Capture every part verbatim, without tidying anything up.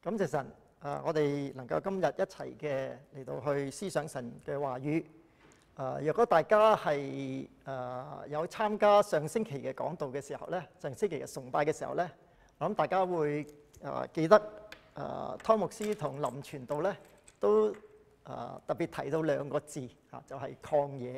感謝神，啊！我哋能夠今日一齊嘅嚟到去思想神嘅話語。啊！若果大家係啊有參加上星期嘅講道嘅時候咧，上星期嘅崇拜嘅時候咧，我諗大家會啊記得啊湯牧師同林傳道咧都啊特別提到兩個字啊，就係曠野。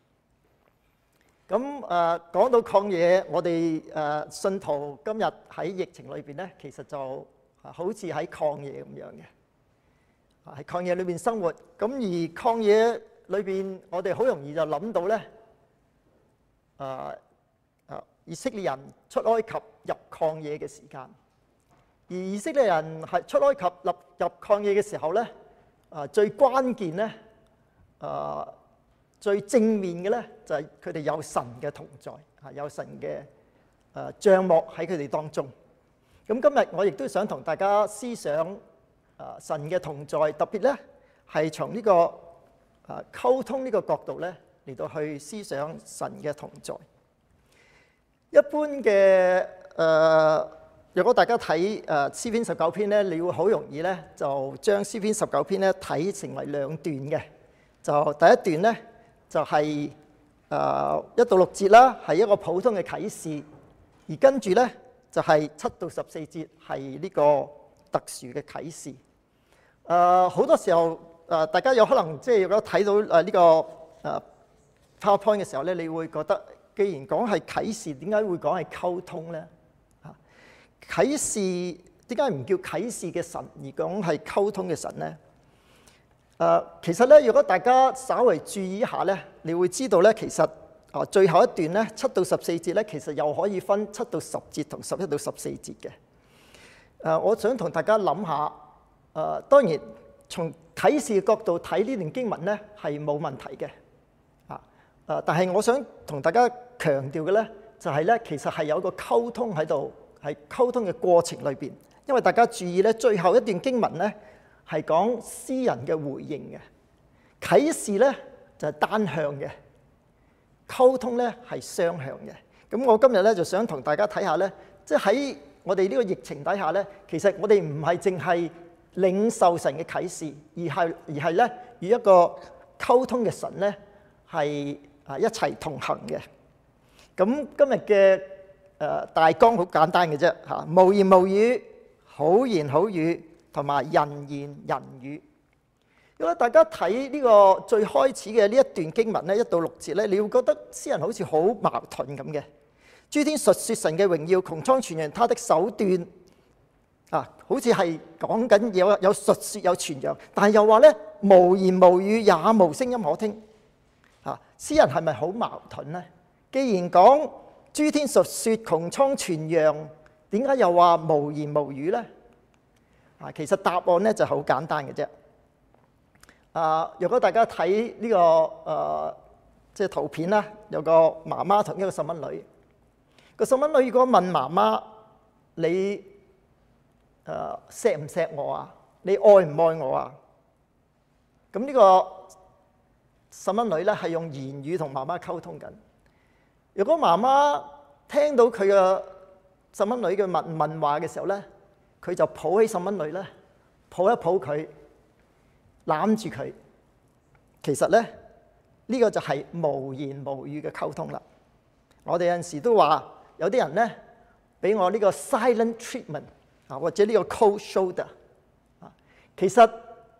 咁啊講到曠野，我哋誒信徒今日喺疫情裏邊咧，其實就啊，好似喺曠野咁樣嘅，啊喺曠野裏邊生活。咁而曠野裏邊，我哋好容易就諗到咧，啊啊以色列人出埃及入曠野嘅時間。而以色列人係出埃及入入曠野嘅時候咧，啊最關鍵咧，啊最正面嘅咧，就係佢哋有神嘅同在，啊有神嘅誒帳幕喺佢哋當中。咁今日我亦都想同大家思想啊神嘅同在，特別咧係從呢個啊溝通呢個角度咧嚟到去思想神嘅同在。一般嘅誒，如果大家睇誒詩篇十九篇咧，你會好容易咧就將詩篇十九篇咧睇成為兩段嘅。就第一段咧就係誒一到六節啦，係一個普通嘅啟示，而跟住咧，就係七到十四節係呢個特殊嘅啟示。誒、呃、好多時候誒、呃，大家有可能即係如果睇到誒呢、這個誒、呃、PowerPoint 嘅時候咧，你會覺得既然講係啟示，點解會講係溝通咧？啊，啟示點解唔叫啟示嘅神，而講係溝通嘅神咧？誒、呃，其實咧，如果大家稍為注意一下咧，你會知道咧，其實啊，最後一段咧，七到十四節咧，其實又可以分七到十節同十一到十四節嘅。誒、呃，我想同大家諗下，誒、呃，當然從啟示嘅角度睇呢段經文咧係冇問題嘅，啊，誒，但係我想同大家強調嘅咧，就係咧，其實係有個溝通喺度，係溝通嘅過程裏邊。因為大家注意咧，最後一段經文咧係講詩人嘅回應嘅，啟示咧就係單向嘅。溝通咧係雙向嘅，咁我今日咧就想同大家睇下咧，即係喺我哋呢個疫情底下咧，其實我哋唔係淨係領受神嘅啟示，而係而係咧與一個溝通嘅神咧係啊一齊同行嘅。咁今日嘅誒大綱好簡單嘅啫嚇，無言無語、好言好語同埋人言人語。如果大家睇呢個最開始嘅呢一段經文咧，一到六節咧，你會覺得詩人好似好矛盾咁嘅。諸天述説神嘅榮耀，穹蒼傳揚他的手段，啊，好似係講緊有有述説有傳揚，但係又話咧無言無語，也無聲音可聽。啊，詩人係咪好矛盾咧？既然講諸天述説、穹蒼傳揚，點解又話無言無語咧？啊，其實答案咧就好簡單嘅啫。啊！如果大家睇呢、這個誒、呃，即係圖片啦，有個媽媽同一個細蚊女。個細蚊女如果問媽媽：你誒錫唔錫我啊？你愛唔愛我啊？咁呢個細蚊女咧係用言語同媽媽溝通緊。如果媽媽聽到佢嘅細蚊女嘅問問話嘅時候咧，佢就抱起細蚊女咧，抱一抱佢。攬住佢，其實咧呢、這個就係無言無語嘅溝通啦。我哋有陣時都話，有啲人咧俾我呢個 silent treatment 啊，或者呢個 cold shoulder 啊。其實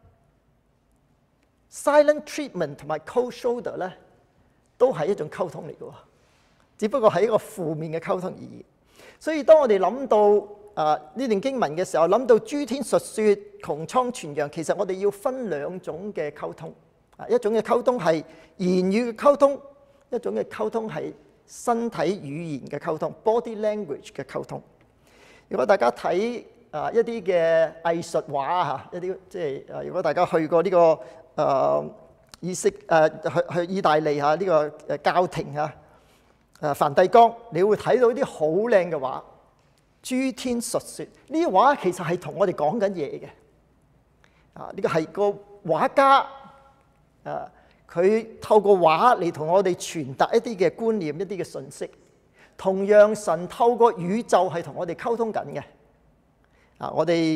silent treatment 同埋 cold shoulder 咧都係一種溝通嚟嘅喎，只不過係一個負面嘅溝通而已。所以當我哋諗到啊！呢段經文嘅時候，諗到諸天述説、穹蒼傳揚，其實我哋要分兩種嘅溝通。啊，一種嘅溝通係言語嘅溝通，一種嘅溝通係身體語言嘅溝通 （body language 嘅溝通）。如果大家睇啊一啲嘅藝術畫嚇，一啲即係啊，如果大家去過呢、這個誒、呃、意式誒、呃、去去意大利嚇呢、這個誒教廷嚇誒梵蒂岡，你會睇到啲好靚嘅畫。諸天述説呢啲畫其實係同我哋講緊嘢嘅，啊呢個係個畫家，誒佢透過畫嚟同我哋傳達一啲嘅觀念、一啲嘅信息。同樣神透過宇宙係同我哋溝通緊嘅，啊我哋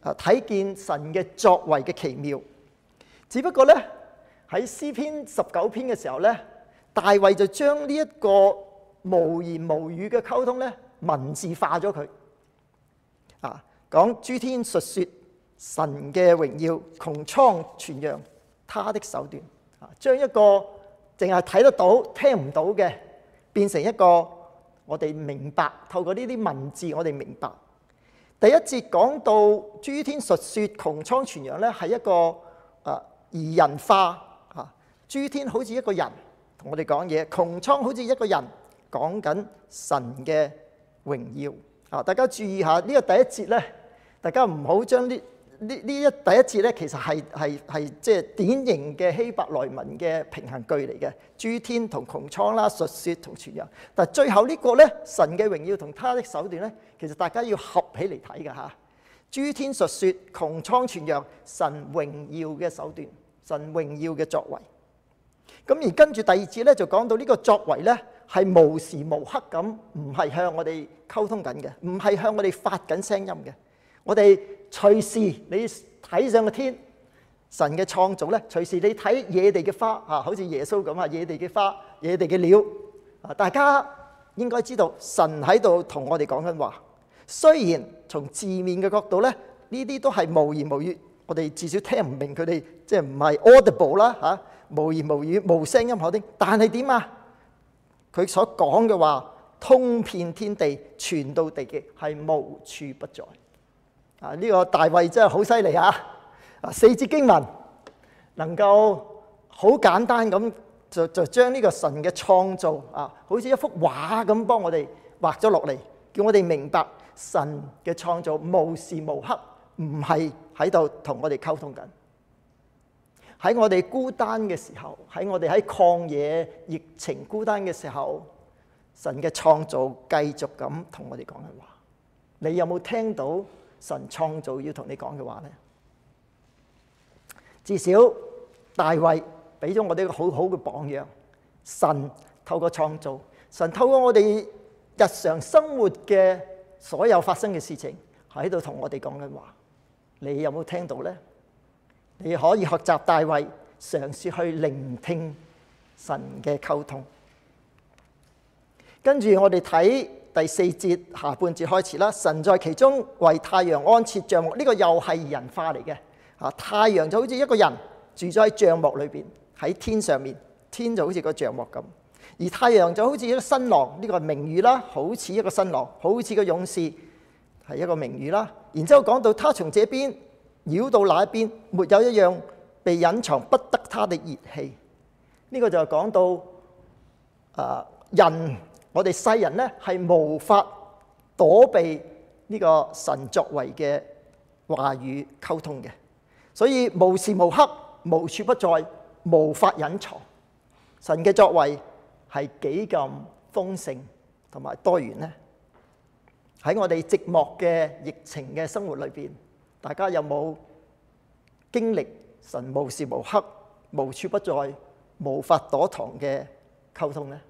啊睇見神嘅作為嘅奇妙。只不過咧喺詩篇十九篇嘅時候咧，大衛就將呢一個無言無語嘅溝通咧文字化咗佢。啊，講諸天述說神嘅榮耀，穹蒼傳揚他的手段。啊，將一個淨係睇得到聽唔到嘅，變成一個我哋明白，透過呢啲文字我哋明白。第一節講到諸天述說穹蒼傳揚咧，係一個啊擬人化啊，諸天好似一個人同我哋講嘢，穹蒼好似一個人講緊神嘅榮耀啊！大家注意下呢個第一節咧，大家唔好將呢呢呢一第一節咧，其實係係係即係典型嘅希伯來文嘅平衡句嚟嘅，諸天同穹蒼啦，述說同傳揚。但係最後呢個咧，神嘅榮耀同他的手段咧，其實大家要合起嚟睇㗎嚇。諸天述說，穹蒼傳揚神榮耀嘅手段，神榮耀嘅作為。咁而跟住第二節咧，就講到呢個作為咧係無時無刻咁，唔係向我哋溝通緊嘅，唔係向我哋發緊聲音嘅。我哋隨時你睇上個天，神嘅創造咧，隨時你睇野地嘅花啊，好似耶穌咁啊，野地嘅花、野地嘅鳥啊，大家應該知道神喺度同我哋講緊話。雖然從字面嘅角度咧，呢啲都係無言無語，我哋至少聽唔明佢哋，即係唔係 audible 啦嚇，無言無語、無聲音可聽。但係點啊？佢所講嘅話，通遍天地，傳到地極，係無處不在。啊！呢個大衛真係好犀利啊！啊，四節經文能夠好簡單咁就就將呢個神嘅創造啊，好似一幅畫咁幫我哋畫咗落嚟，叫我哋明白神嘅創造無時無刻唔係喺度同我哋溝通緊。喺我哋孤單嘅時候，喺我哋喺曠野疫情孤單嘅時候，神嘅創造繼續咁同我哋講緊話。你有冇聽到神創造要同你講嘅話呢？至少大衛俾咗我哋一個好好嘅榜樣。神透過創造，神透過我哋日常生活嘅所有發生嘅事情，喺度同我哋講緊話。你有冇聽到呢？你可以學習大衛，嘗試去聆聽神嘅溝通。跟住我哋睇第四節下半節開始啦。神在其中為太陽安設帳幕，呢個又係人化嚟嘅。啊，太陽就好似一個人住咗喺帳幕裏邊，喺天上面，天就好似個帳幕咁。而太陽就好似一個新郎，呢個係名譽啦，好似一個新郎，好似個勇士，係一個名譽啦。然之後講到他從這邊繞到那一邊，沒有一樣被隱藏不得他的熱氣。呢個就係講到啊人。我哋世人咧係無法躲避呢個神作為嘅話語溝通嘅，所以無時無刻、無處不在、無法隱藏。神嘅作為係幾咁豐盛同埋多元呢？喺我哋寂寞嘅疫情嘅生活裏邊，大家有冇經歷神無時無刻、無處不在、無法躲藏嘅溝通呢？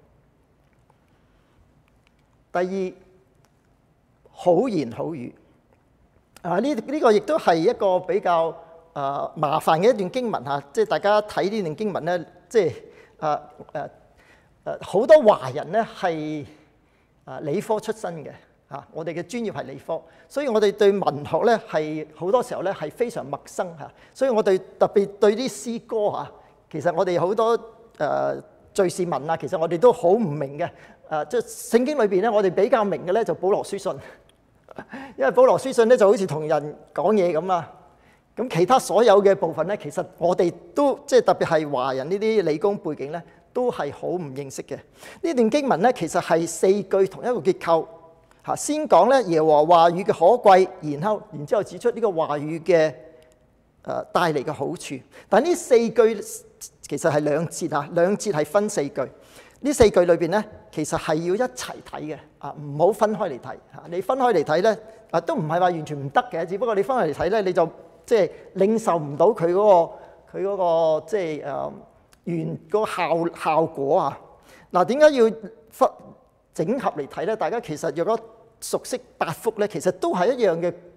第二，好言好語啊！呢、這、呢個亦都係一個比較啊、呃、麻煩嘅一段經文嚇，即係大家睇呢段經文咧，即係啊誒誒好多華人咧係啊理科出身嘅嚇、啊，我哋嘅專業係理科，所以我哋對文學咧係好多時候咧係非常陌生嚇、啊，所以我哋特別對啲詩歌嚇、啊，其實我哋好多誒敘事文啊，其實我哋都好唔明嘅。誒，即係聖經裏邊咧，我哋比較明嘅咧就保羅書信，因為保羅書信咧就好似同人講嘢咁啦。咁其他所有嘅部分咧，其實我哋都即係特別係華人呢啲理工背景咧，都係好唔認識嘅。呢段經文咧，其實係四句同一個結構嚇。先講咧耶和華話語嘅可貴，然後然之後指出呢個話語嘅誒帶嚟嘅好處。但係呢四句其實係兩節啊，兩節係分四句。呢四句裏邊咧，其實係要一齊睇嘅，啊，唔好分開嚟睇嚇。你分開嚟睇咧，啊，都唔係話完全唔得嘅，只不過你分開嚟睇咧，你就即係領受唔到佢嗰個佢嗰個即係誒原個效效果啊。嗱，點解要分整合嚟睇咧？大家其實若果熟悉八福咧，其實都係一樣嘅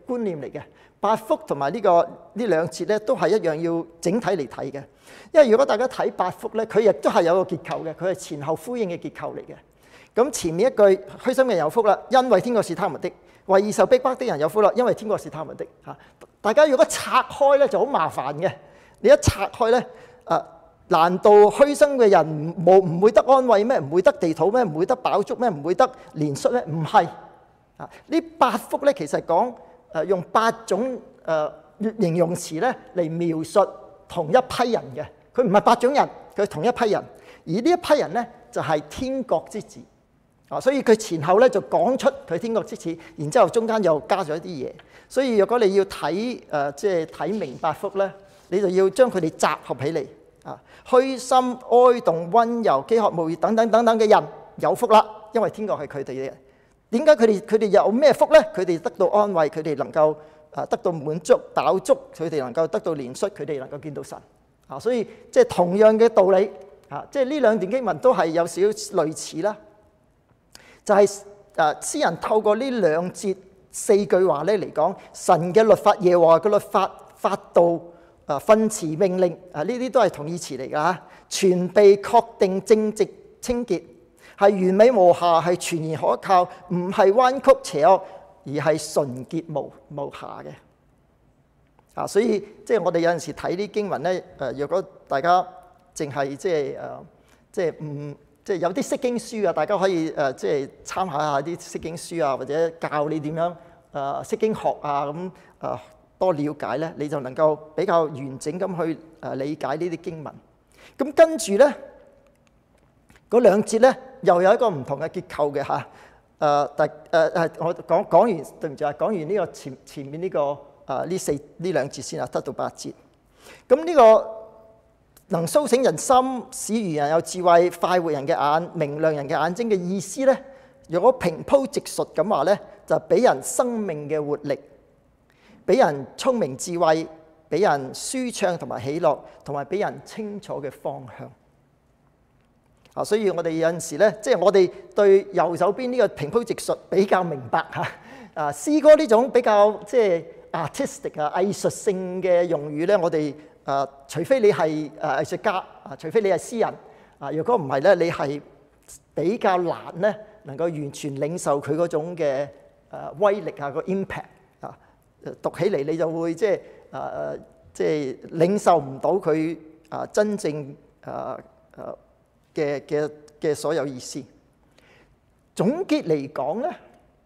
觀念嚟嘅。八福同埋呢個呢兩節咧，都係一樣要整體嚟睇嘅。因為如果大家睇八福咧，佢亦都係有個結構嘅，佢係前後呼應嘅結構嚟嘅。咁前面一句虛心嘅人有福啦，因為天國是他們的；為義受逼迫的人有福啦，因為天國是他們的。嚇，大家如果拆開咧就好麻煩嘅。你一拆開咧，啊，難道虛心嘅人冇唔會得安慰咩？唔會得地土咩？唔會得飽足咩？唔會得憐恤咩？唔係。啊，呢八福咧其實講誒用八種誒形容詞咧嚟描述同一批人嘅。佢唔係八種人，佢係同一批人。而呢一批人咧就係天國之子。啊，所以佢前後咧就講出佢天國之子，然之後中間又加咗一啲嘢。所以如果你要睇誒即係睇明八福咧，你就要將佢哋集合起嚟。啊，虛心、哀慟、溫柔、飢渴慕義等等等等嘅人有福啦，因為天國係佢哋嘅。點解佢哋佢哋有咩福咧？佢哋得到安慰，佢哋能夠啊得到滿足飽足，佢哋能夠得到憐恤，佢哋能夠見到神。啊，所以即係同樣嘅道理。啊，即係呢兩段經文都係有少少類似啦。就係誒詩人透過呢兩節四句話咧嚟講，神嘅律法、耶和華嘅律法、法度、誒訓詞命令啊，呢啲都係同義詞嚟㗎嚇，全被確定正直清潔，係完美無瑕，係全然可靠，唔係彎曲邪惡，而係純潔無無瑕嘅。啊，所以即係我哋有陣時睇啲經文咧，誒若果大家淨係即係誒即係唔即係有啲釋經書啊，大家可以誒即係參考下啲釋經書啊，或者教你點樣誒釋經學啊，咁誒多了解咧，你就能夠比較完整咁去誒理解呢啲經文。咁跟住咧嗰兩節咧，又有一個唔同嘅結構嘅嚇。誒第誒誒我講講完對唔住啊，講完呢個前前面呢個誒呢四呢兩節先啊，得到八節。咁呢個能甦醒人心，使愚人有智慧，快活人嘅眼，明亮人嘅眼睛嘅意思咧，如果平鋪直述咁話咧，就俾人生命嘅活力，俾人聰明智慧，俾人舒暢同埋喜樂，同埋俾人清楚嘅方向。啊，所以我哋有陣時咧，即係我哋對右手邊呢個平鋪直述比較明白嚇。啊，詩歌呢種比較即係 artistic 啊藝術性嘅用語咧，我哋誒除非你係誒藝術家啊，除非你係詩人啊，如果唔係咧，你係比較難咧能夠完全領受佢嗰種嘅誒威力啊個 impact 啊，讀起嚟你就會即係誒即係領受唔到佢啊真正誒誒嘅嘅嘅所有意思。總結嚟講咧，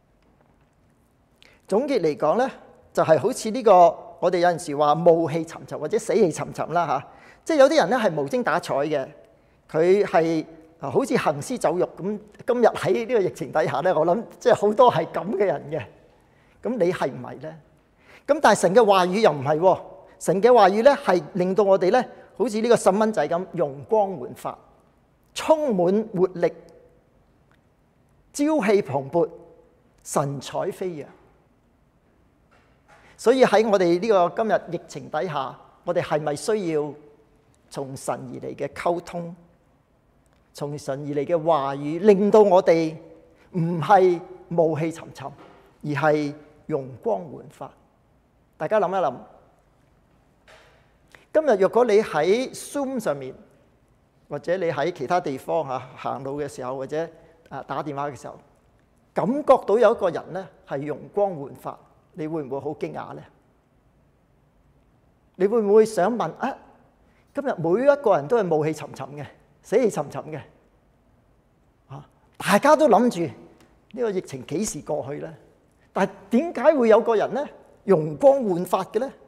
總結嚟講咧，就係好似呢個我哋有陣時話暮氣沉沉或者死氣沉沉啦嚇，即係有啲人咧係無精打采嘅，佢係啊好似行屍走肉咁。今日喺呢個疫情底下咧，我諗即係好多係咁嘅人嘅。咁你係唔係咧？咁但係神嘅話語又唔係喎，神嘅話語咧係令到我哋咧好似呢個細蚊仔咁容光煥發，充滿活力，朝氣蓬勃，神采飛揚。所以喺我哋呢個今日疫情底下，我哋係咪需要從神而嚟嘅溝通，從神而嚟嘅話語，令到我哋唔係暮氣沉沉，而係容光煥發？大家諗一諗，今日若果你喺 Zoom 上面，或者你喺其他地方嚇行路嘅時候，或者啊打電話嘅時候，感覺到有一個人咧係容光煥發，你會唔會好驚訝咧？你會唔會想問啊？今日每一個人都係暮氣沉沉嘅，死氣沉沉嘅，啊！大家都諗住呢個疫情幾時過去咧？但係點解會有個人咧容光煥發嘅咧？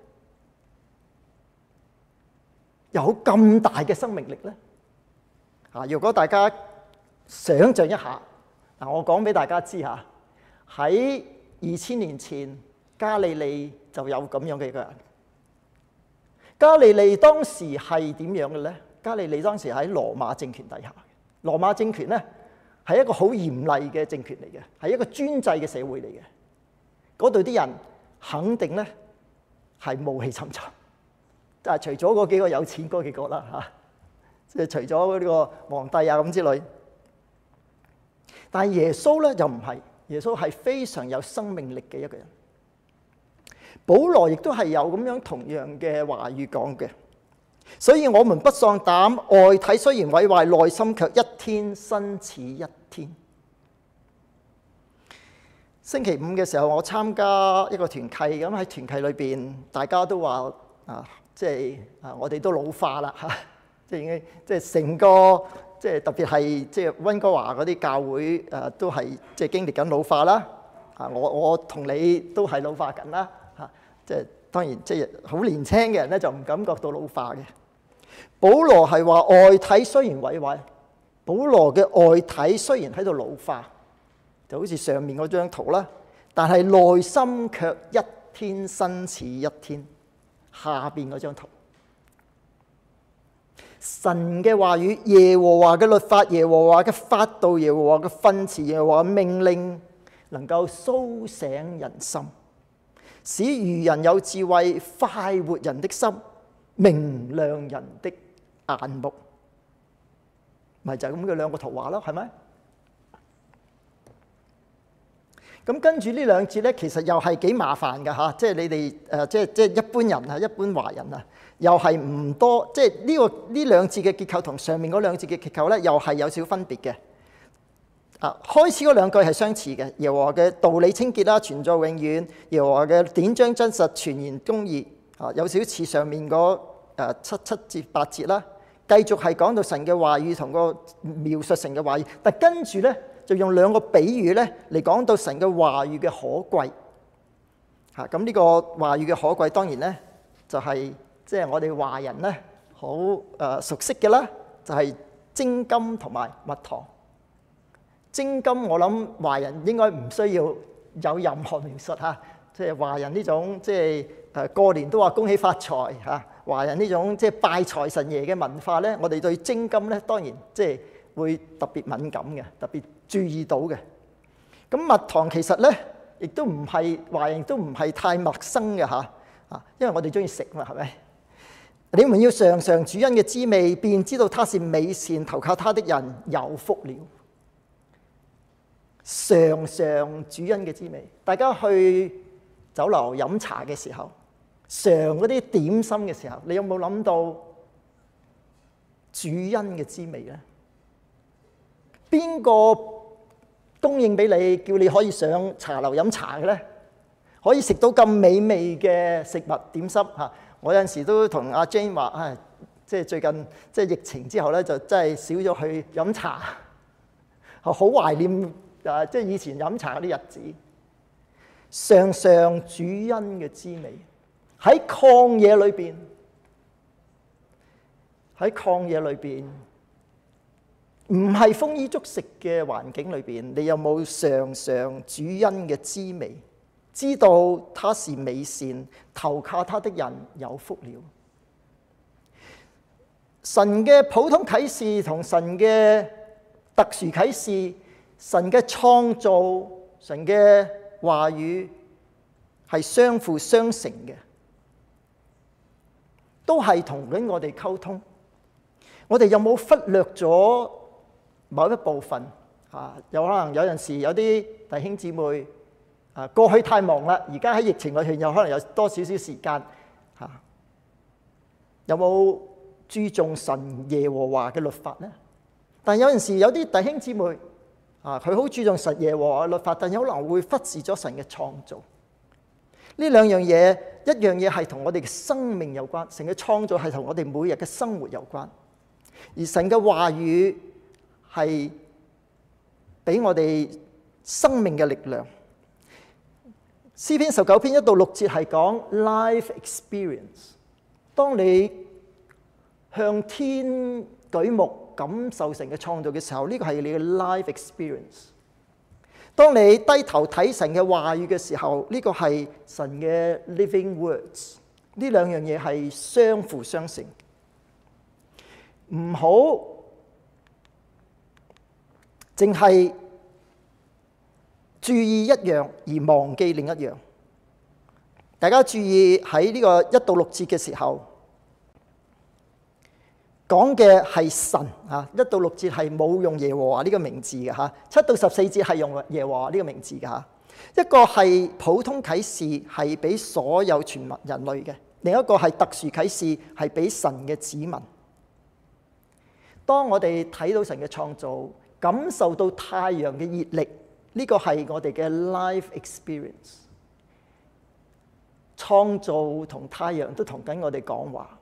有咁大嘅生命力咧？啊！如果大家想像一下，嗱，我講俾大家知嚇，喺二千年前，加利利就有咁樣嘅一個人。加利利當時係點樣嘅咧？加利利當時喺羅馬政權底下。羅馬政權咧係一個好嚴厲嘅政權嚟嘅，係一個專制嘅社會嚟嘅。嗰度啲人肯定咧係暮氣沉沉，但係除咗嗰幾個有錢嗰幾個啦嚇，即係除咗呢個皇帝啊咁之類。但係耶穌咧就唔係，耶穌係非常有生命力嘅一個人。 保羅亦都係有咁樣同樣嘅話語講嘅。所以我們不喪膽，外體雖然毀壞，內心卻一天新似一天。星期五嘅時候，我參加一個團契，咁喺團契裏邊，大家都話啊，即係啊，我哋都老化啦嚇，即係已經即係成個即係特別係即係溫哥華嗰啲教會誒，都係即係經歷緊老化啦。啊，我我同你都係老化緊啦嚇，即係當然即係好年輕嘅人咧就唔感覺到老化嘅。保羅係話外體雖然毀壞，保羅嘅外體雖然喺度老化，就好似上面嗰張圖啦，但係內心卻一天新似一天。下邊嗰張圖，神嘅話語、耶和華嘅律法、耶和華嘅法度、耶和華嘅訓詞、耶和華嘅命令，能夠甦醒人心，使愚人有智慧，快活人的心，明亮人的眼目。咪就係咁嘅兩個圖畫咯，係咪？咁跟住呢兩節咧，其實又係幾麻煩㗎嚇，即係你哋誒，即係即係一般人啊，一般華人啊，又係唔多，即係呢個呢兩節嘅結構同上面嗰兩節嘅結構咧，又係有少分別嘅。啊，開始嗰兩句係相似嘅，耶和華嘅道理清潔啦，存在永遠；耶和華嘅典章真實，全然公義。啊，有少少似上面嗰誒七七節八節啦，繼續係講到神嘅話語同個描述神嘅話語，但跟住咧，就用兩個比喻咧嚟講到神嘅話語嘅可貴嚇。咁呢個話語嘅可貴當然咧就係即係我哋華人咧好誒熟悉嘅啦，就係精金同埋蜜糖。精金我諗華人應該唔需要有任何描述嚇，即係華人呢種即係誒過年都話恭喜發財嚇。華人呢種即係拜財神爺嘅文化咧，我哋對精金咧當然即係會特別敏感嘅，特別注意到嘅。咁蜜糖其實咧，亦都唔係華人都唔係太陌生嘅嚇啊，因為我哋中意食嘛，係咪？你們要嘗嘗主恩嘅滋味，便知道他是美善，投靠他的人有福了。嘗嘗主恩嘅滋味，大家去酒樓飲茶嘅時候，嘗嗰啲點心嘅時候，你有冇諗到主恩嘅滋味咧？邊個供應俾你，叫你可以上茶樓飲茶嘅咧？可以食到咁美味嘅食物點心嚇？我有陣時都同阿 Jane 話，唉，即係最近即係疫情之後咧，就真係少咗去飲茶，好懷念啊！即係以前飲茶嗰啲日子。嘗嘗主恩嘅滋味，喺曠野裏邊，喺曠野裏邊。唔係豐衣足食嘅環境裏邊，你有冇嘗嘗主恩嘅滋味？知道他是美善，投靠他的人有福了。神嘅普通啟示同神嘅特殊啟示，神嘅創造，神嘅話語係相輔相成嘅，都係同緊我哋溝通。我哋有冇忽略咗某一部分啊？有可能有陣時有啲弟兄姊妹啊，過去太忙啦，而家喺疫情裏邊有可能有多少少時間嚇，有冇注重神耶和華嘅律法呢？但有陣時有啲弟兄姊妹啊，佢好注重神耶和華嘅律法，但有可能會忽視咗神嘅創造。呢兩樣嘢，一樣嘢係同我哋嘅生命有關，神嘅創造係同我哋每日嘅生活有關，而神嘅話語係俾我哋生命嘅力量。詩篇十九篇一到六節係講 life experience。當你向天舉目感受神嘅創造嘅時候，呢個係你嘅 life experience。當你低頭睇神嘅話語嘅時候，呢個係神嘅 living words。呢兩樣嘢係相輔相成，唔好淨係注意一樣而忘記另一樣。大家注意喺呢個一到六節嘅時候，講嘅係神啊，一到六節係冇用耶和華呢個名字嘅嚇，七到十四節係用耶和華呢個名字嘅嚇。 一個係普通啟示，係俾所有全民人類嘅；另一個係特殊啟示，係俾神嘅子民。當我哋睇到神嘅創造，感受到太陽嘅熱力，呢個係我哋嘅 life experience。創造同太陽都同緊我哋講話。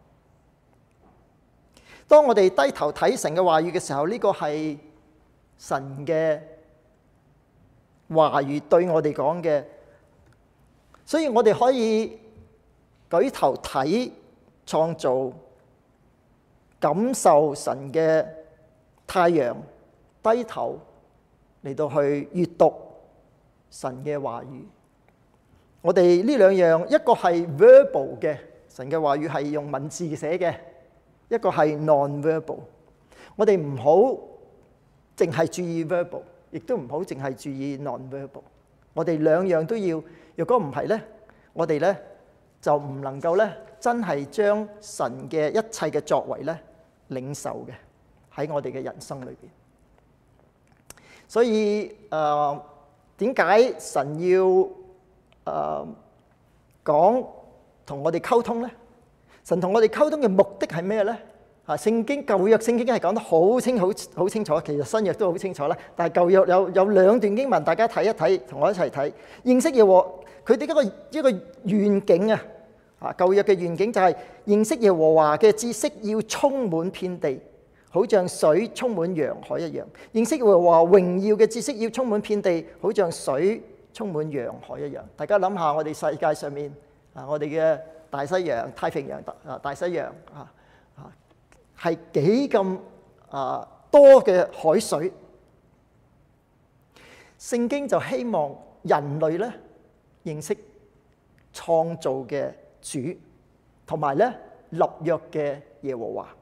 當我哋低頭睇神嘅話語嘅時候，呢個係神嘅話語對我哋講嘅，所以我哋可以舉頭睇創造，感受神嘅太陽，低頭嚟到去閱讀神嘅話語。我哋呢兩樣，一個係 verbal 嘅，神嘅話語係用文字寫嘅；一個係 non-verbal。我哋唔好淨係注意 verbal，亦都唔好淨係注意 non-verbal。我哋兩樣都要。若果唔係咧，我哋咧就唔能夠咧真係將神嘅一切嘅作為咧領受嘅喺我哋嘅人生裏邊。所以誒，點解神要誒講同我哋溝通咧？神同我哋溝通嘅目的係咩咧？啊，聖經舊約聖經係講得好清好好清楚，其實新約都好清楚啦。但係舊約有有兩段經文，大家睇一睇，同我一齊睇。認識耶和華，佢哋一個一個願景啊！啊，舊約嘅願景就係認識耶和華嘅知識要充滿遍地，好像水充滿洋海一樣。認識耶和華榮耀嘅知識要充滿遍地，好像水充滿洋海一樣。大家諗下，我哋世界上面啊，我哋嘅大西洋、太平洋、大大西洋啊啊，係幾咁啊多嘅海水。聖經就希望人類咧認識創造嘅主，同埋咧立約嘅耶和華。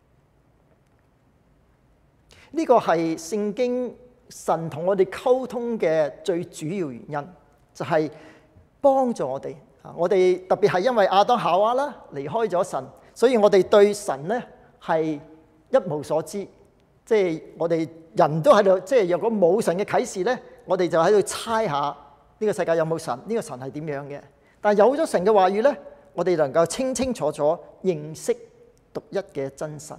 呢個係聖經神同我哋溝通嘅最主要原因，就係幫助我哋。我哋特別係因為亞當夏娃啦離開咗神，所以我哋對神咧係一無所知。即係我哋人都喺度，即係若果冇神嘅啟示咧，我哋就喺度猜下呢個世界有冇神，呢個神係點樣嘅。但係有咗神嘅話語咧，我哋能夠清清楚楚認識獨一嘅真神。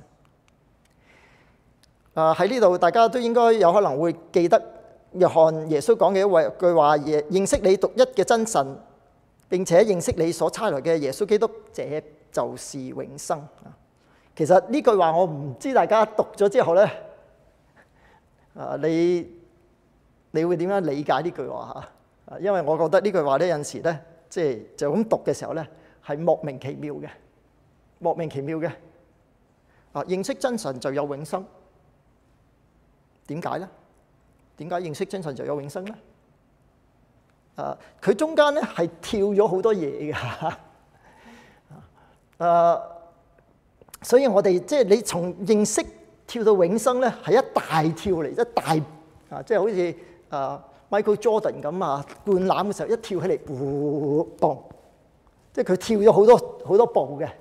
啊，喺呢度大家都應該有可能會記得約翰耶穌講嘅一位句話：認認識你獨一嘅真神，並且認識你所差來嘅耶穌基督，這就是永生。其實呢句話我唔知大家讀咗之後咧，啊你你會點樣理解呢句話嚇？啊，因為我覺得呢句話咧有陣時咧，即係就咁讀嘅時候咧，係莫名其妙嘅，莫名其妙嘅。啊，認識真神就有永生，點解咧？點解認識真神就有永生咧？啊，佢中間咧係跳咗好多嘢嘅嚇。啊，所以我哋即係你從認識跳到永生咧，係一大跳嚟，一大啊，即係好似啊 Michael Jordan 咁啊，灌籃嘅時候一跳起嚟，噗嘣，即係佢跳咗好多好多步嘅。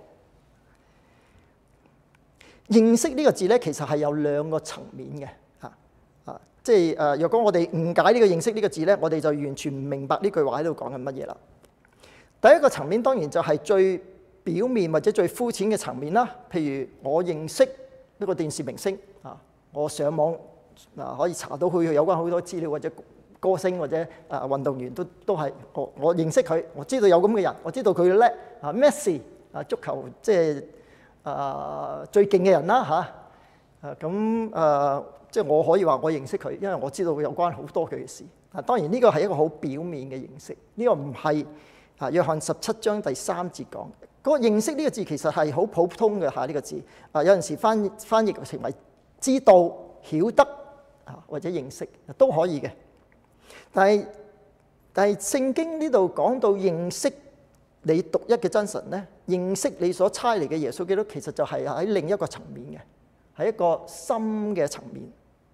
認識呢個字咧，其實係有兩個層面嘅嚇啊，即係誒，若果我哋誤解呢個認識呢個字咧，我哋就完全唔明白呢句話喺度講緊乜嘢啦。第一個層面當然就係最表面或者最膚淺嘅層面啦，譬如我認識一個電視明星啊，我上網啊可以查到佢有關好多資料，或者歌星或者啊運動員都都係我我認識佢，我知道有咁嘅人，我知道佢叻啊 Messi 啊足球即係啊最勁嘅人啦嚇啊咁啊即係我可以話我認識佢，因為我知道佢有關好多佢嘅事啊。當然呢個係一個好表面嘅認識，呢個唔係啊約翰十七章第三節講。嗰個認識呢個字其實係好普通嘅嚇，呢個字啊有陣時翻翻譯成為知道、曉得啊或者認識都可以嘅。但係但係聖經呢度講到認識你獨一嘅真神咧，認識你所差嚟嘅耶穌基督，其實就係喺另一個層面嘅，係一個深嘅層面。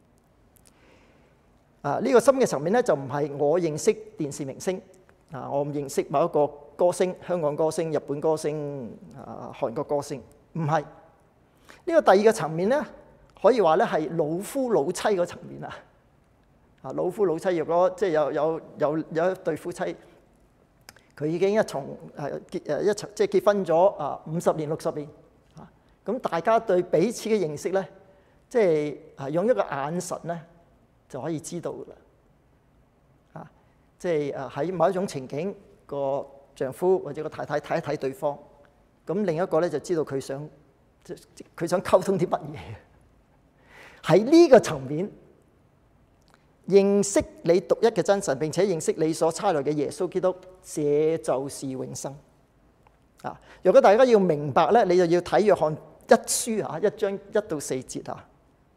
啊呢個深嘅層面咧就唔係我認識電視明星啊，我唔認識某一個歌星，香港歌星、日本歌星、啊韓國歌星，唔係。呢個第二個層面咧，可以話咧係老夫老妻個層面啊。 啊，老夫老妻，如果即係有有有有一對夫妻，佢已經一從誒結誒一齊即係結婚咗啊五十年六十年啊，咁大家對彼此嘅認識咧，即係啊用一個眼神咧就可以知道噶啦。啊，即係誒喺某一種情景，個丈夫或者個太太睇一睇對方，咁另一個咧就知道佢想即佢想溝通啲乜嘢。喺呢個層面，認識你獨一嘅真神，並且認識你所差來嘅耶穌基督，這就是永生。啊！如果大家要明白咧，你就要睇約翰一書啊，一章一到四節啊，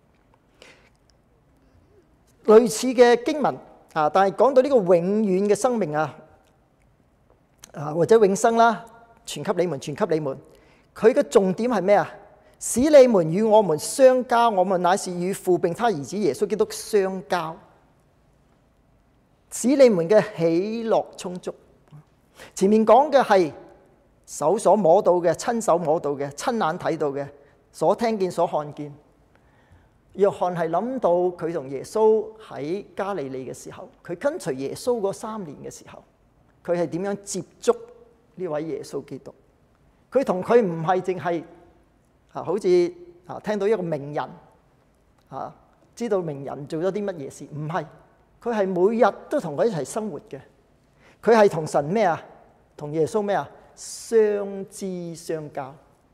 類似嘅經文啊，但係講到呢個永遠嘅生命啊，啊或者永生啦，傳給你們，傳給你們，佢嘅重點係咩啊？使你們與我們相交，我們乃是與父並他兒子耶穌基督相交，使你們嘅喜樂充足。前面講嘅係手所摸到嘅、親手摸到嘅、親眼睇到嘅、所聽見、所看見。約翰係諗到佢同耶穌喺加利利嘅時候，佢跟隨耶穌嗰三年嘅時候，佢係點樣接觸呢位耶穌基督？佢同佢唔係淨係啊，好似啊聽到一個名人啊，知道名人做咗啲乜嘢事，唔係，佢係每日都同佢一齊生活嘅。佢係同神咩啊？同耶穌咩啊？相知相交。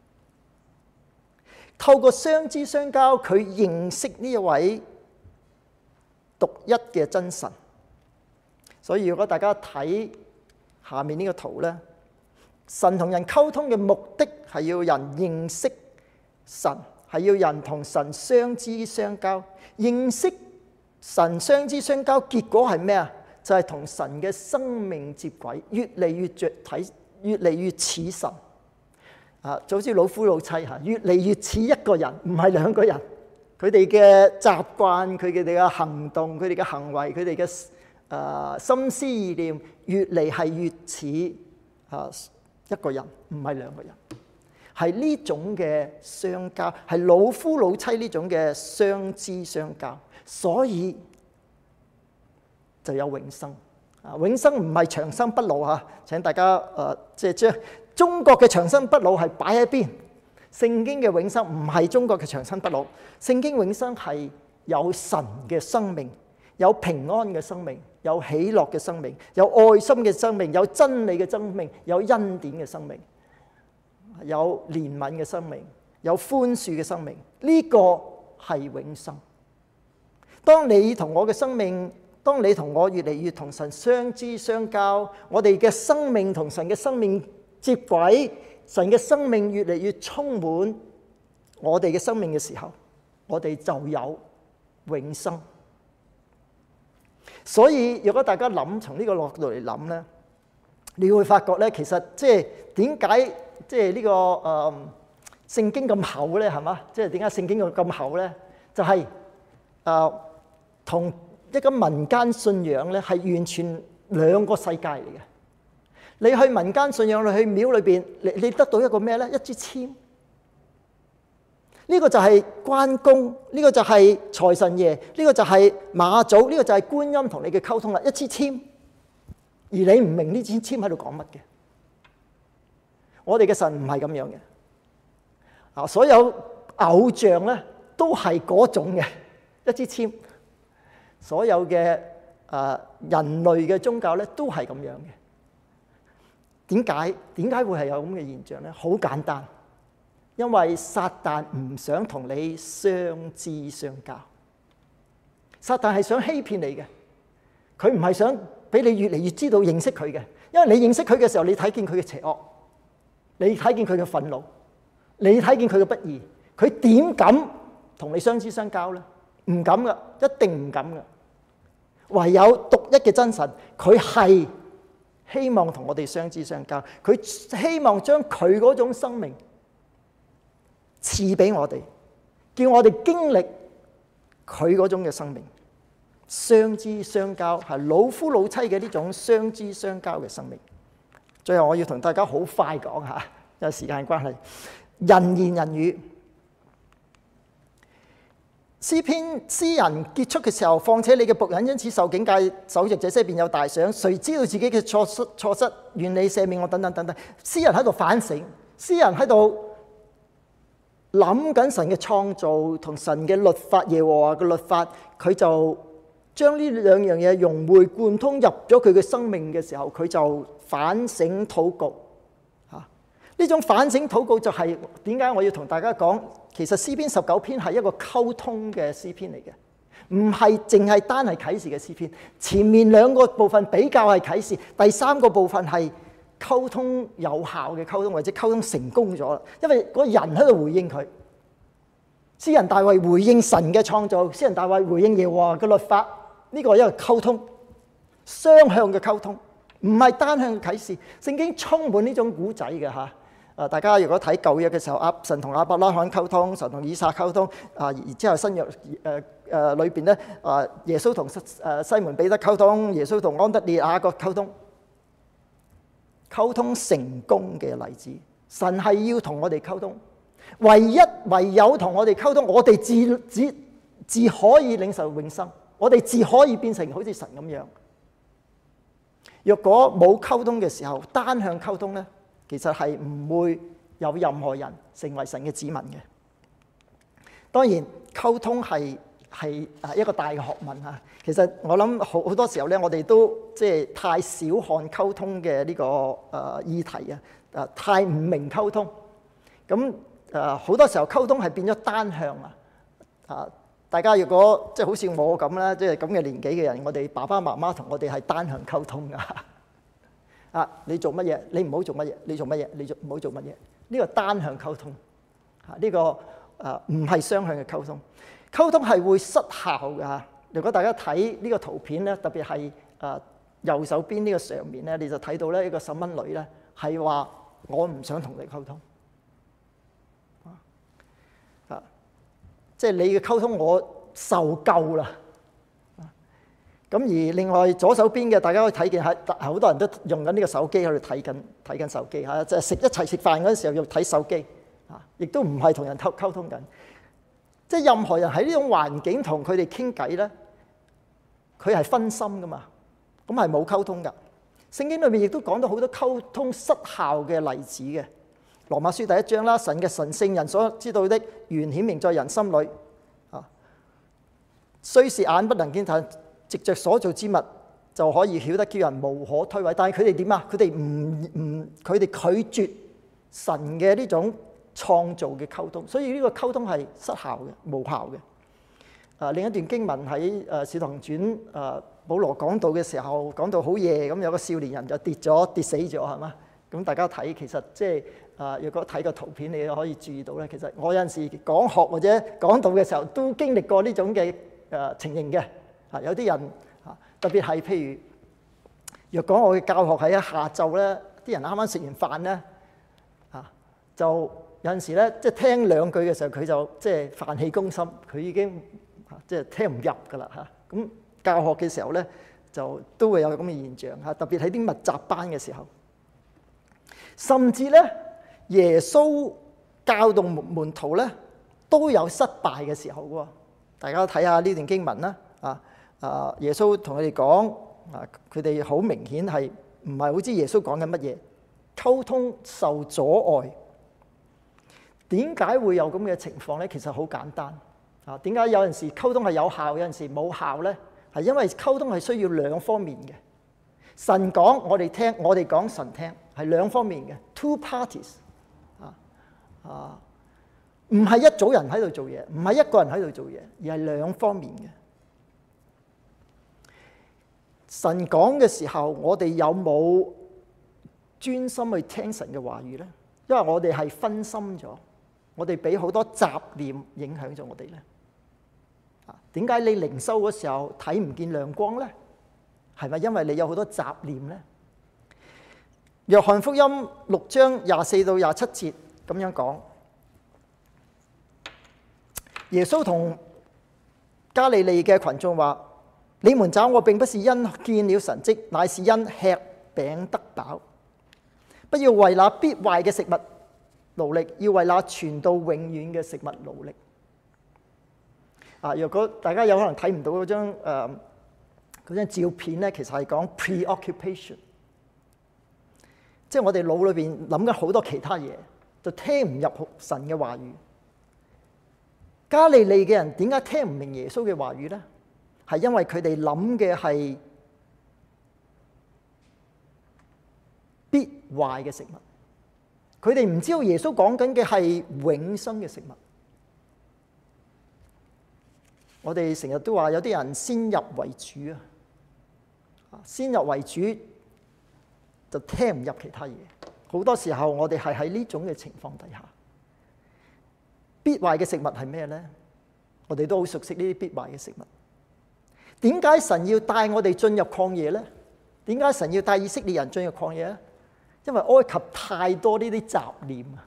透過相知相交，佢認識呢一位獨一嘅真神。所以如果大家睇下面呢個圖咧，神同人溝通嘅目的係要人認識神，係要人同神相知相交。認識神相知相交，結果係咩啊？就係同神嘅生命接軌，越嚟越着體，越嚟越似神。啊，就好似老夫老妻嚇，越嚟越似一個人，唔係兩個人。佢哋嘅習慣，佢哋嘅行動，佢哋嘅行為，佢哋嘅誒心思意念，越嚟係越似啊一個人，唔係兩個人。係呢種嘅相交，係老夫老妻呢種嘅相知相交，所以就有永生。啊，永生唔係長生不老嚇，請大家誒即係將中國嘅長生不老係擺喺邊，聖經嘅永生唔係中國嘅長生不老，聖經永生係有神嘅生命，有平安嘅生命，有喜樂嘅生命，有愛心嘅生命，有真理嘅生命，有恩典嘅生命，有憐憫嘅生命，有寬恕嘅生命，呢個係永生。當你同我嘅生命，當你同我越嚟越同神相知相交，我哋嘅生命同神嘅生命接軌，神嘅生命越嚟越充滿我哋嘅生命嘅時候，我哋就有永生。所以如果大家諗從呢個角度嚟諗咧，你會發覺咧，其實即係點解即係呢個誒聖經咁厚咧，係嘛？即係點解聖經咁厚咧？就係誒同一個民間信仰咧，係完全兩個世界嚟嘅。你去民間信仰，你去廟裏邊，你你得到一個咩咧？一支籤。呢個就係關公，呢個就係財神爺，呢個就係馬祖，呢個就係觀音同你嘅溝通啦。一支籤，而你唔明呢支籤喺度講乜嘅。我哋嘅神唔係咁樣嘅。啊，所有偶像咧都係嗰種嘅一支籤。所有嘅誒人類嘅宗教咧都係咁樣嘅。點解？點解會係有咁嘅現象咧？好簡單，因為撒旦唔想同你相知相交。撒旦係想欺騙你嘅，佢唔係想俾你越嚟越知道認識佢嘅。因為你認識佢嘅時候，你睇見佢嘅邪惡，你睇見佢嘅憤怒，你睇見佢嘅不義，佢點敢同你相知相交咧？唔敢噶，一定唔敢噶。唯有獨一嘅真神，佢係希望同我哋相知相交，佢希望將佢嗰種生命賜俾我哋，叫我哋經歷佢嗰種嘅生命，相知相交，係老夫老妻嘅呢種相知相交嘅生命。最後我要同大家好快講下，因為時間關係，人言人語。 詩篇詩人結束嘅時候，況且你嘅僕人因此受警戒，守着這些便有大賞。誰知道自己嘅錯失錯失，願你赦免我等等等等。詩人喺度反省，詩人喺度諗緊神嘅創造同神嘅律法，耶和華嘅律法，佢就將呢兩樣嘢融會貫通入咗佢嘅生命嘅時候，佢就反省禱告。嚇，呢種反省禱告就係點解我要同大家講？其實詩篇十九篇係一個溝通嘅詩篇嚟嘅，唔係淨係單係啟示嘅詩篇。前面兩個部分比較係啟示，第三個部分係溝通有效嘅溝通，或者溝通成功咗啦。因為嗰個人喺度回應佢，詩人大衛回應神嘅創造，詩人大衛回應耶和華嘅律法，呢個係一個溝通，雙向嘅溝通，唔係單向嘅啟示。聖經充滿呢種古仔嘅嚇。啊！大家如果睇舊約嘅時候，阿神同亞伯拉罕溝通，神同以撒溝通，啊，然之後新約誒誒裏邊咧，啊耶穌同誒西門彼得溝通，耶穌同安德烈雅各溝通，溝通成功嘅例子。神係要同我哋溝通，唯一唯有同我哋溝通，我哋自自自可以領受永生，我哋自可以變成好似神咁樣。若果冇溝通嘅時候，單向溝通咧，其實係唔會有任何人成為神嘅子民嘅。當然溝通係係啊一個大嘅學問嚇。其實我諗好好多時候咧，我哋都即係太少看溝通嘅呢個誒議題啊，誒太唔明溝通。咁誒好多時候溝通係變咗單向啊。啊，大家如果即係好似我咁啦，即係咁嘅年紀嘅人，我哋爸爸媽媽同我哋係單向溝通㗎。啊！你做乜嘢？你唔好做乜嘢？你做乜嘢？你做唔好做乜嘢？呢個單向溝通，嚇、這、呢個誒唔係雙向嘅溝通。溝通係會失效㗎。如果大家睇呢個圖片咧，特別係誒右手邊呢個上面咧，你就睇到咧一個細蚊女咧係話：我唔想同你溝通。啊，即係你嘅溝通我受夠啦。咁而另外左手邊嘅，大家可以睇見係好多人都用緊呢個手機喺度睇緊睇緊手機嚇，即係食一齊食飯嗰陣時候要睇手機嚇，亦都唔係同人溝溝通緊。即係任何人喺呢種環境同佢哋傾偈咧，佢係分心噶嘛，咁係冇溝通噶。聖經裏面亦都講到好多溝通失效嘅例子嘅。羅馬書第一章啦，神嘅神聖人所知道的原顯明在人心裏啊，雖是眼不能見，但藉着所造之物就可以曉得叫人無可推諉，但係佢哋點啊？佢哋唔唔，佢哋拒絕神嘅呢種創造嘅溝通，所以呢個溝通係失效嘅、無效嘅。啊，另一段經文喺誒《使徒行傳》誒保羅講道嘅時候，講到好夜咁，有個少年人就跌咗跌死咗，係嘛？咁大家睇其實即係啊，若果睇個圖片，你可以注意到咧，其實我有陣時講學或者講道嘅時候，都經歷過呢種嘅誒情形嘅。啊，有啲人啊，特別係譬如，若講我嘅教學喺下晝咧，啲人啱啱食完飯咧，啊，就有陣時咧，即係聽兩句嘅時候，佢就即係飯氣攻心，佢已經啊，即係聽唔入噶啦嚇。咁教學嘅時候咧，就都會有咁嘅現象嚇，特別喺啲密集班嘅時候，甚至咧耶穌教導門門徒咧都有失敗嘅時候喎。大家睇下呢段經文啦，啊。啊！耶穌同佢哋講啊，佢哋好明顯係唔係好知耶穌講緊乜嘢？溝通受阻礙，點解會有咁嘅情況咧？其實好簡單啊！點解有陣時溝通係有效，有陣時冇效咧？係因為溝通係需要兩方面嘅。神講我哋聽，我哋講神聽，係兩方面嘅 ，two parties 啊啊，唔係一組人喺度做嘢，唔係一個人喺度做嘢，而係兩方面嘅。神講嘅時候，我哋有冇專心去聽神嘅話語咧？因為我哋係分心咗，我哋俾好多雜念影響咗我哋咧。啊，點解你靈修嗰時候睇唔見亮光咧？係咪因為你有好多雜念咧？約翰福音六章廿四到廿七節咁樣講，耶穌同加利利嘅群眾話：你們找我並不是因見了神蹟，乃是因吃餅得飽。不要為那必壞嘅食物勞力，要為那存到永遠嘅食物勞力。 啊，若果大家有可能睇唔到嗰張誒嗰張照片咧，其實係講 preoccupation， 即係我哋腦裏邊諗緊好多其他嘢，就聽唔入神嘅話語。加利利嘅人點解聽唔明耶穌嘅話語咧？係因為佢哋諗嘅係必壞嘅食物，佢哋唔知道耶穌講緊嘅係永生嘅食物。我哋成日都話有啲人先入為主啊，先入為主就聽唔入其他嘢。好多時候我哋係喺呢種嘅情況底下。必壞嘅食物係咩咧？我哋都好熟悉呢啲必壞嘅食物。點解神要帶我哋進入曠野咧？點解神要帶以色列人進入曠野咧？因為埃及太多呢啲雜念啊！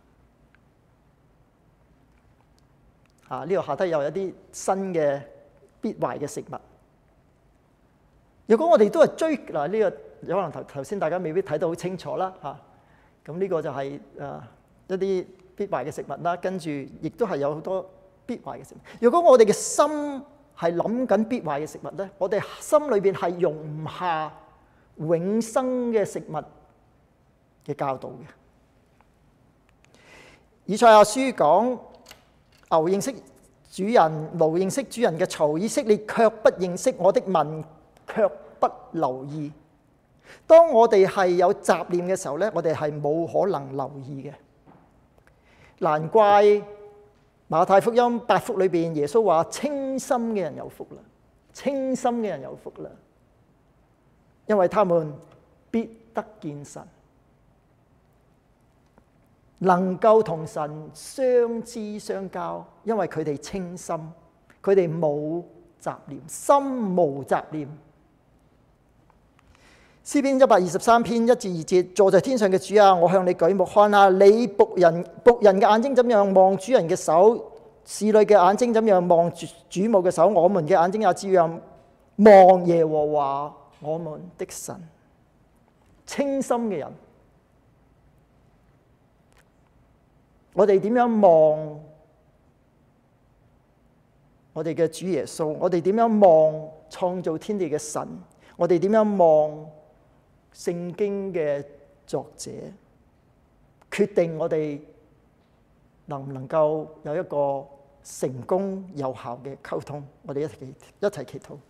啊，呢度下低有一啲新嘅必壞嘅食物。如果我哋都係追嗱，呢個有可能頭頭先大家未必睇到好清楚啦嚇。咁呢個就係誒一啲必壞嘅食物啦，跟住亦都係有好多必壞嘅食物。如果我哋嘅心係諗緊必壞嘅食物咧，我哋心裏邊係容唔下永生嘅食物嘅教導嘅。以賽亞書講牛認識主人，驢認識主人嘅槽，以色列卻不認識，我的民卻不留意。當我哋係有雜念嘅時候咧，我哋係冇可能留意嘅。難怪馬太福音八福裏邊，耶穌話清心嘅人有福啦，清心嘅人有福啦，因為他們必得見神，能夠同神相知相交，因為佢哋清心，佢哋冇雜念，心無雜念。詩篇一百二十三篇一至二節，坐在天上嘅主啊，我向你舉目，看下你僕人僕人嘅眼睛怎樣望主人嘅手，侍女嘅眼睛怎樣望主主母嘅手，我們嘅眼睛也照樣望耶和華我們的神。清心嘅人，我哋點樣望我哋嘅主耶穌？我哋點樣望創造天地嘅神？我哋點樣望聖經嘅作者，決定我哋能唔能夠有一個成功有效嘅溝通。我哋一齊一齊祈禱。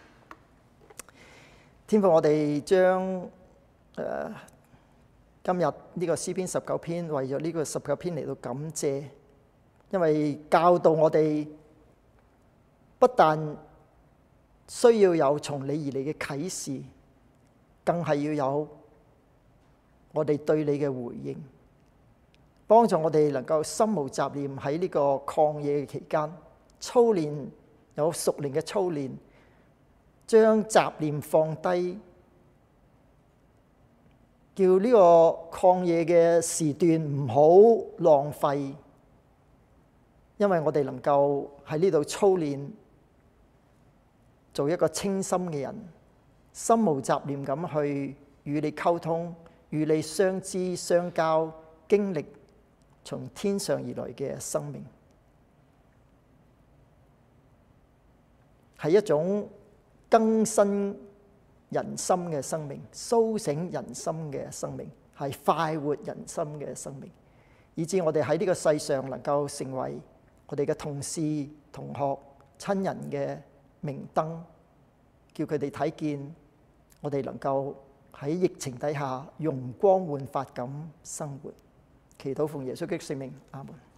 天父，我哋將誒今日呢個詩篇十九篇，為咗呢個十九篇嚟到感謝，因為教導我哋不但需要有從你而嚟嘅啟示，更係要有我哋對你嘅回應，幫助我哋能夠心無雜念喺呢個曠野嘅期間操練，有屬靈嘅操練，將雜念放低，叫呢個曠野嘅時段唔好浪費，因為我哋能夠喺呢度操練，做一個清心嘅人，心無雜念咁去與你溝通，與你相知相交，經歷從天上而來嘅生命，係一種更新人心嘅生命，甦醒人心嘅生命，係快活人心嘅生命，以致我哋喺呢個世上能夠成為我哋嘅同事、同學、親人嘅明燈，叫佢哋睇見我哋能夠喺疫情底下容光煥發咁生活。祈禱奉耶穌基督聖名，阿門。